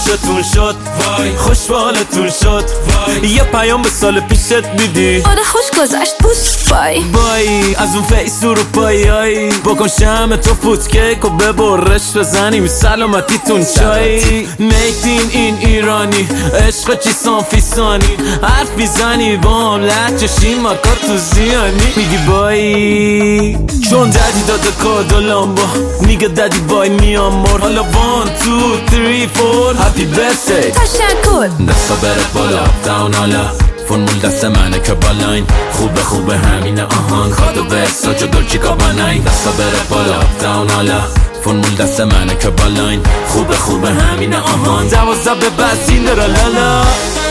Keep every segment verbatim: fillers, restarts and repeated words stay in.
خوشتون شد وای خوش به حالتون شد وای یه پیام به سال پیشت میدی آره خوش گذشت بوس بای بای از اون فیس اروپایی بکن شم تو فوتکیک و ببرش بزنیم سلامتیتون چای میتین این ایرانی عشق چی سانفیسانی حرف میزنی با هم لحجشی مکا تو زیانی میگی بای چون دادی داده کاد و لامبا میگه دادی بای میام مر حالا وان تو تری فور هپی برثدی تشکر دستا بره بالا داون حالا فرمول دست منه که بالاین خوبه خوبه همینه آهان کادو برسا چو دلچی کاباناین دستا بره بالا داون حالا فرمول دست منه که بالاین خوبه خوبه همینه آهان دوازده به بس این داره لالا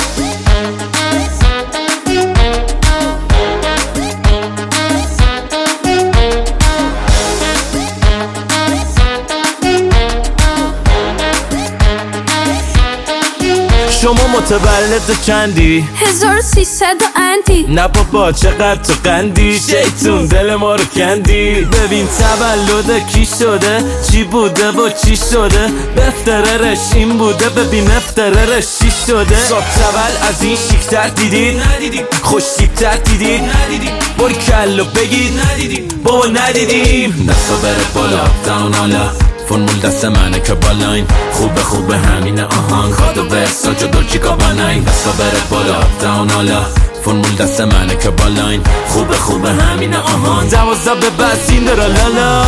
شما متولد چندی؟ هزار و سیصد و اندی نه بابا چقدر تو قندی شیطون دل ما رو کندی ببین تولد کی شده چی بوده و چی شده بفتررش این بوده ببین افتررش چی شده صاحب تول از این شیکتر دیدید ندیدیم خوش شیکتر دیدید ندیدیم بار کلو بگید ندیدیم بابا ندیدیم دستا بره بالا داون حالا فرمول دست منه که بالاین خوبه خوبه همینه آهان کادو برسا چو دلچی کاباناین دستا بره بالا داون حالا فرمول دست منه که بالاین خوبه خوبه همینه آهان دوازده به بس این داره لالا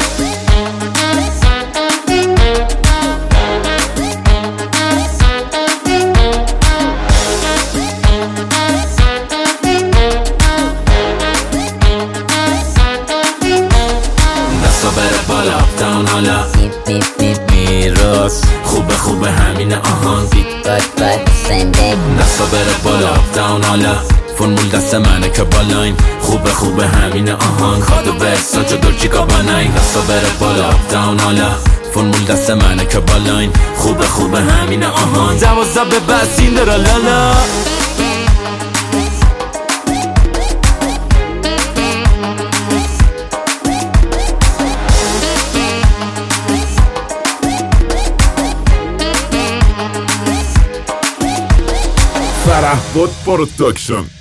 دستا بره بالا داون حالا میراس خوبه خوبه همینه آهان بیگ باد باد سنده دستا بره بالا داون حالا فرمول دست منه که بالاین خوبه خوبه همینه آهان کادو برسا چو دلچی کاباناین دستا بره بالا داون حالا فرمول دست منه که بالاین خوبه خوبه همینه آهان دوازده به بس این داره لالا Farahbod Production